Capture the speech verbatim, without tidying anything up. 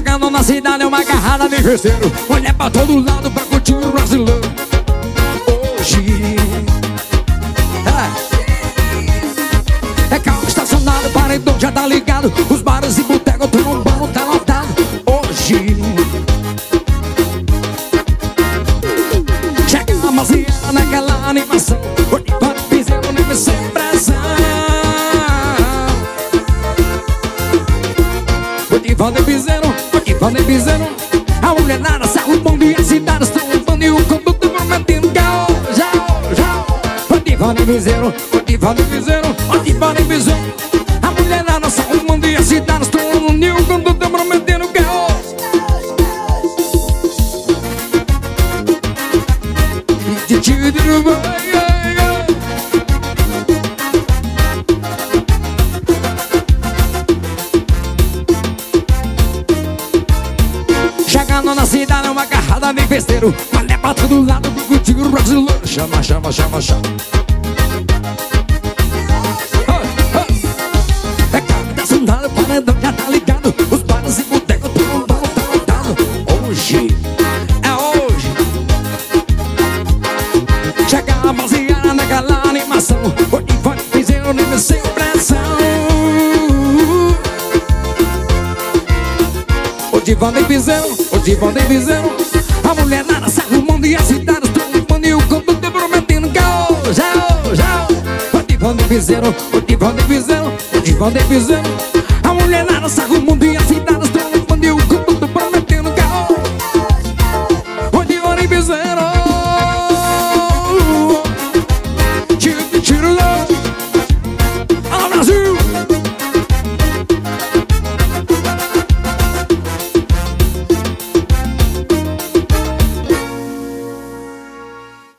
Chegando na cidade é uma carrada de festeiro. Olha pra todo lado pra curtir o brasileiro. Hoje é, é carro estacionado, paredão já tá ligado. Os bares e botecos, tu no bolo tá lotado. Hoje chega a maciana naquela animação. Hoje vai piseiro nem sem pressão. Hoje vai de piseiro, hoje vai de piseiro. A mulherada se arrumando e as cidades estão levando e o conduto prometendo caô. Já, já. Hoje vai de piseiro, hoje vai de piseiro, hoje vai de piseiro. A mulherada se arrumando e as cidades estão levando e o conduto prometendo caô. Chegando na cidade é uma carrada de festeiro. Olha pra todo lado pro contigo brasileiro. Chama, chama, chama, chama. É carro da sandália, paredão já tá ligado. Os bares e botecos, todo mundo tá lotado. Hoje é hoje. Chega a baseada naquela animação. Hoje vai piseiro nem sem pressão. Hoje vai de piseiro, hoje vai de piseiro. A mulherada se arrumando e as cidades estão limpando e o conduto prometendo caô. Já, já. Hoje vai de piseiro, hoje vai de piseiro, hoje vai de piseiro. A mulherada se arrumando e as cidades